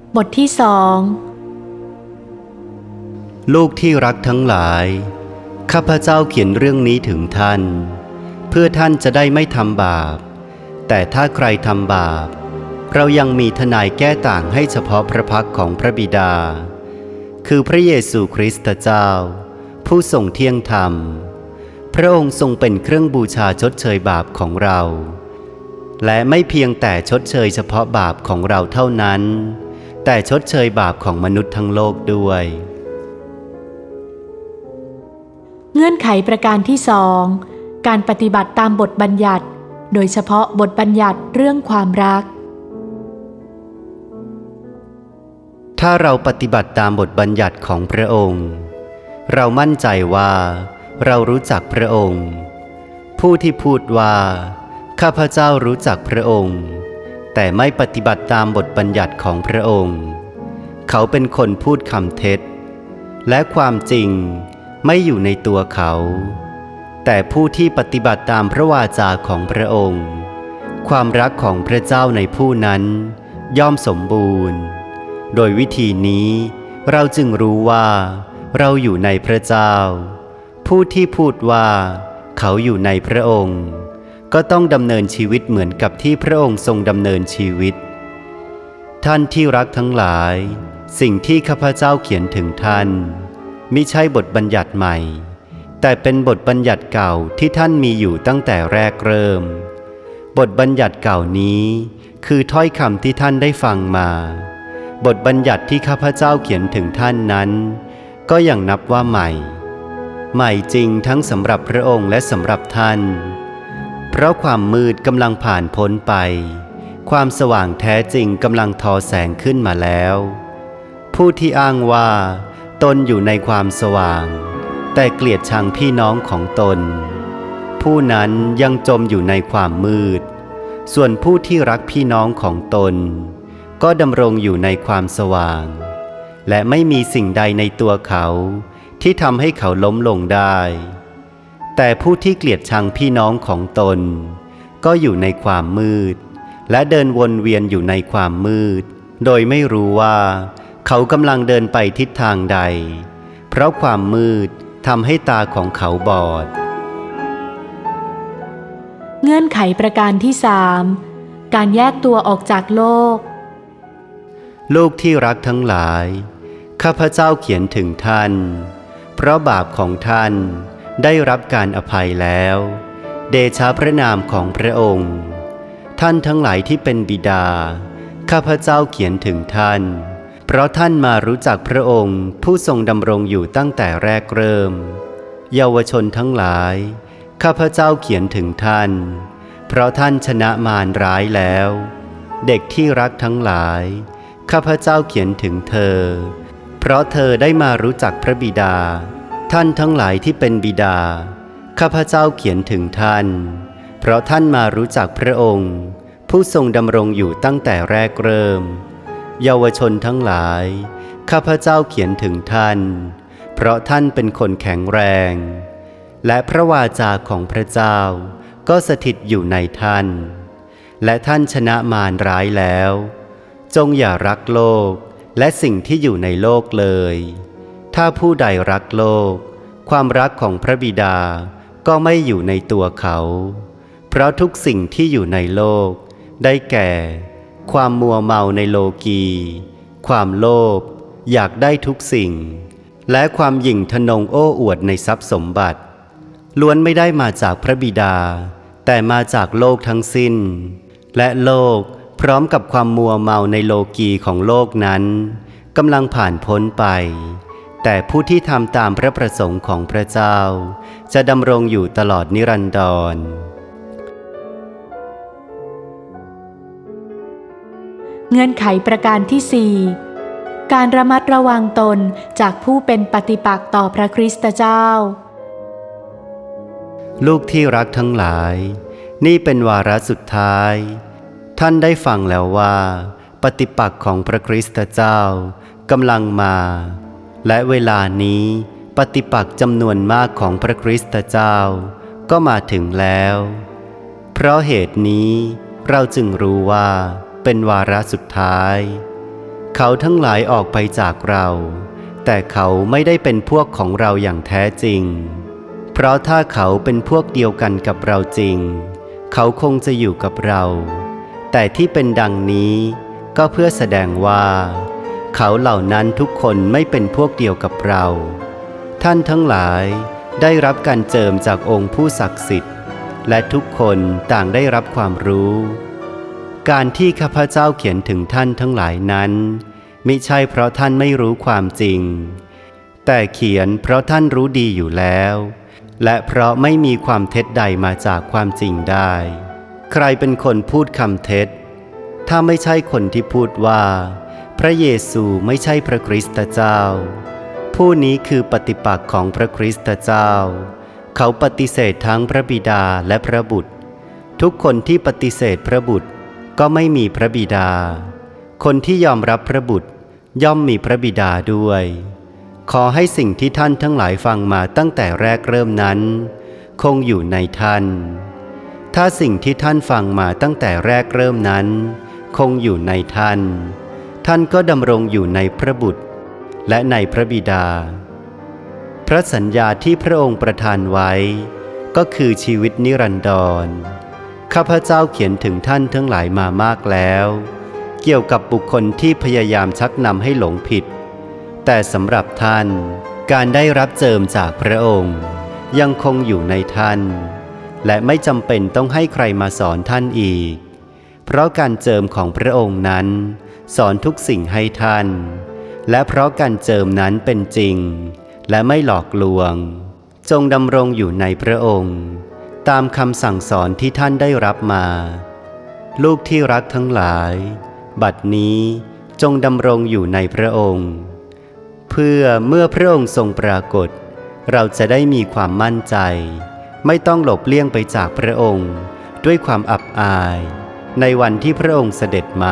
บทที่2 ลูกที่รักทั้งหลายข้าพเจ้าเขียนเรื่องนี้ถึงท่านเพื่อท่านจะได้ไม่ทำบาปแต่ถ้าใครทำบาปเรายังมีทนายแก้ต่างให้เฉพาะพระพักของพระบิดาคือพระเยซูคริสต์เจ้าผู้ทรงเที่ยงธรรมพระองค์ทรงเป็นเครื่องบูชาชดเชยบาปของเราและไม่เพียงแต่ชดเชยเฉพาะบาปของเราเท่านั้นแต่ชดเชยบาปของมนุษย์ทั้งโลกด้วยเงื่อนไขประการที่2การปฏิบัติตามบทบัญญัติโดยเฉพาะบทบัญญัติเรื่องความรักถ้าเราปฏิบัติตามบทบัญญัติของพระองค์เรามั่นใจว่าเรารู้จักพระองค์ผู้ที่พูดว่าข้าพเจ้ารู้จักพระองค์แต่ไม่ปฏิบัติตามบทบัญญัติของพระองค์เขาเป็นคนพูดคำเท็จและความจริงไม่อยู่ในตัวเขาแต่ผู้ที่ปฏิบัติตามพระวาจาของพระองค์ความรักของพระเจ้าในผู้นั้นย่อมสมบูรณ์โดยวิธีนี้เราจึงรู้ว่าเราอยู่ในพระเจ้าผู้ที่พูดว่าเขาอยู่ในพระองค์ก็ต้องดำเนินชีวิตเหมือนกับที่พระองค์ทรงดำเนินชีวิตท่านที่รักทั้งหลายสิ่งที่ข้าพเจ้าเขียนถึงท่านมิใช่บทบัญญัติใหม่แต่เป็นบทบัญญัติเก่าที่ท่านมีอยู่ตั้งแต่แรกเริ่มบทบัญญัติเก่านี้คือถ้อยคำที่ท่านได้ฟังมาบทบัญญัติที่ข้าพเจ้าเขียนถึงท่านนั้นก็ยังนับว่าใหม่จริงทั้งสำหรับพระองค์และสำหรับท่านเพราะความมืดกำลังผ่านพ้นไปความสว่างแท้จริงกำลังทอแสงขึ้นมาแล้วผู้ที่อ้างว่าตนอยู่ในความสว่างแต่เกลียดชังพี่น้องของตนผู้นั้นยังจมอยู่ในความมืดส่วนผู้ที่รักพี่น้องของตนก็ดำรงอยู่ในความสว่างและไม่มีสิ่งใดในตัวเขาที่ทำให้เขาล้มลงได้แต่ผู้ที่เกลียดชังพี่น้องของตนก็อยู่ในความมืดและเดินวนเวียนอยู่ในความมืดโดยไม่รู้ว่าเขากำลังเดินไปทิศทางใดเพราะความมืดทำให้ตาของเขาบอดเงื่อนไขประการที่3การแยกตัวออกจากโลกลูกที่รักทั้งหลายข้าพเจ้าเขียนถึงท่านเพราะบาปของท่านได้รับการอภัยแล้วเดชะพระนามของพระองค์ท่านทั้งหลายที่เป็นบิดาข้าพเจ้าเขียนถึงท่านเพราะท่านมารู้จักพระองค์ผู้ทรงดำรงอยู่ตั้งแต่แรกเริ่มเยาวชนทั้งหลายข้าพเจ้าเขียนถึงท่านเพราะท่านชนะมารร้ายแล้วเด็กที่รักทั้งหลายข้าพเจ้าเขียนถึงเธอเพราะเธอได้มารู้จักพระบิดาท่านทั้งหลายที่เป็นบิดาข้าพเจ้าเขียนถึงท่านเพราะท่านมารู้จักพระองค์ผู้ทรงดำรงอยู่ตั้งแต่แรกเริ่มเยาวชนทั้งหลายข้าพเจ้าเขียนถึงท่านเพราะท่านเป็นคนแข็งแรงและพระวาจาของพระเจ้าก็สถิตอยู่ในท่านและท่านชนะมารร้ายแล้วจงอย่ารักโลกและสิ่งที่อยู่ในโลกเลยถ้าผู้ใดรักโลกความรักของพระบิดาก็ไม่อยู่ในตัวเขาเพราะทุกสิ่งที่อยู่ในโลกได้แก่ความมัวเมาในโลกีความโลภอยากได้ทุกสิ่งและความหยิ่งทะนงโอ้อวดในทรัพย์สมบัติล้วนไม่ได้มาจากพระบิดาแต่มาจากโลกทั้งสิ้นและโลกพร้อมกับความมัวเมาในโลกีของโลกนั้นกำลังผ่านพ้นไปแต่ผู้ที่ทำตามพระประสงค์ของพระเจ้าจะดำรงอยู่ตลอดนิรันดรเงื่อนไขประการที่4การระมัดระวังตนจากผู้เป็นปฏิปักษ์ต่อพระคริสตเจ้าลูกที่รักทั้งหลายนี่เป็นวาระสุดท้ายท่านได้ฟังแล้วว่าปฏิปักษ์ของพระคริสตเจ้ากำลังมาและเวลานี้ปฏิปักษ์จำนวนมากของพระคริสตเจ้าก็มาถึงแล้วเพราะเหตุนี้เราจึงรู้ว่าเป็นวาระสุดท้ายเขาทั้งหลายออกไปจากเราแต่เขาไม่ได้เป็นพวกของเราอย่างแท้จริงเพราะถ้าเขาเป็นพวกเดียวกันกับเราจริงเขาคงจะอยู่กับเราแต่ที่เป็นดังนี้ก็เพื่อแสดงว่าเขาเหล่านั้นทุกคนไม่เป็นพวกเดียวกับเราท่านทั้งหลายได้รับการเจิมจากองค์ผู้ศักดิ์สิทธิ์และทุกคนต่างได้รับความรู้การที่ข้าพเจ้าเขียนถึงท่านทั้งหลายนั้นมิใช่เพราะท่านไม่รู้ความจริงแต่เขียนเพราะท่านรู้ดีอยู่แล้วและเพราะไม่มีความเท็จใดมาจากความจริงได้ใครเป็นคนพูดคำเท็จถ้าไม่ใช่คนที่พูดว่าพระเยซูไม่ใช่พระคริสต์เจ้าผู้นี้คือปฏิปักษ์ของพระคริสต์เจ้าเขาปฏิเสธทั้งพระบิดาและพระบุตรทุกคนที่ปฏิเสธพระบุตรก็ไม่มีพระบิดาคนที่ยอมรับพระบุตรย่อมมีพระบิดาด้วยขอให้สิ่งที่ท่านทั้งหลายฟังมาตั้งแต่แรกเริ่มนั้นคงอยู่ในท่านถ้าสิ่งที่ท่านฟังมาตั้งแต่แรกเริ่มนั้นคงอยู่ในท่านท่านก็ดำรงอยู่ในพระบุตรและในพระบิดาพระสัญญาที่พระองค์ประทานไว้ก็คือชีวิตนิรันดรข้าพเจ้าเขียนถึงท่านทั้งหลายมามากแล้วเกี่ยวกับบุคคลที่พยายามชักนำให้หลงผิดแต่สำหรับท่านการได้รับเจิมจากพระองค์ยังคงอยู่ในท่านและไม่จำเป็นต้องให้ใครมาสอนท่านอีกเพราะการเจิมของพระองค์นั้นสอนทุกสิ่งให้ท่านและเพราะการเจิมนั้นเป็นจริงและไม่หลอกลวงจงดำรงอยู่ในพระองค์ตามคำสั่งสอนที่ท่านได้รับมาลูกที่รักทั้งหลายบัดนี้จงดำรงอยู่ในพระองค์เพื่อเมื่อพระองค์ทรงปรากฏเราจะได้มีความมั่นใจไม่ต้องหลบเลี่ยงไปจากพระองค์ด้วยความอับอายในวันที่พระองค์เสด็จมา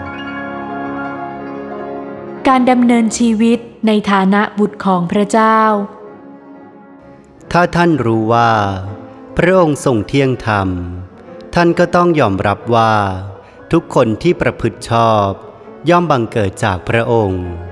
การดำเนินชีวิตในฐานะบุตรของพระเจ้าถ้าท่านรู้ว่าพระองค์ทรงเที่ยงธรรมท่านก็ต้องยอมรับว่าทุกคนที่ประพฤติชอบย่อมบังเกิดจากพระองค์